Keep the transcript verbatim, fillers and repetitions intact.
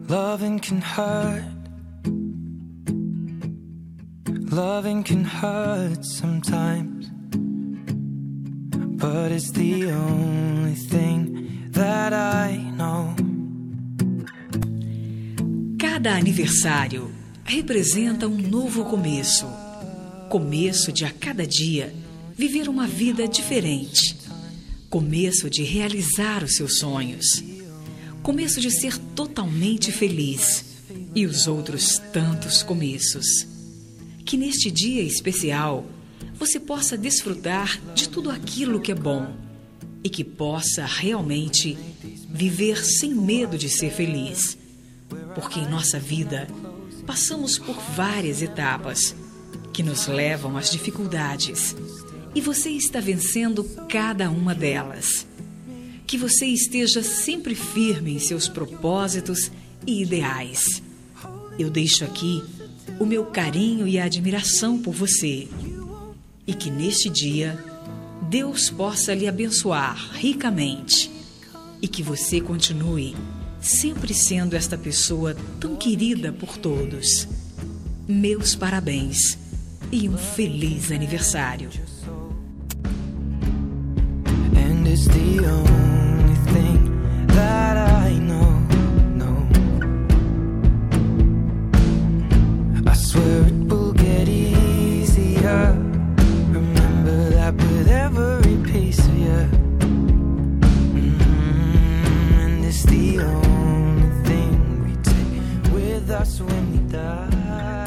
Loving can hurt. Loving can hurt sometimes, but it's the only thing that I know. Cada aniversário representa um novo começo. Começo de a cada dia viver uma vida diferente. Começo de realizar os seus sonhos. Começo de ser totalmente feliz. E os outros tantos começos. Que neste dia especial você possa desfrutar de tudo aquilo que é bom e que possa realmente viver sem medo de ser feliz. Porque em nossa vida passamos por várias etapas que nos levam às dificuldades e você está vencendo cada uma delas. Que você esteja sempre firme em seus propósitos e ideais. Eu deixo aqui o meu carinho e a admiração por você. E que neste dia, Deus possa lhe abençoar ricamente. E que você continue sempre sendo esta pessoa tão querida por todos. Meus parabéns e um feliz aniversário. And it's the only thing that I know. Swear it will get easier. Remember that with every piece of you. Mm-hmm. And it's the only thing we take with us when we die.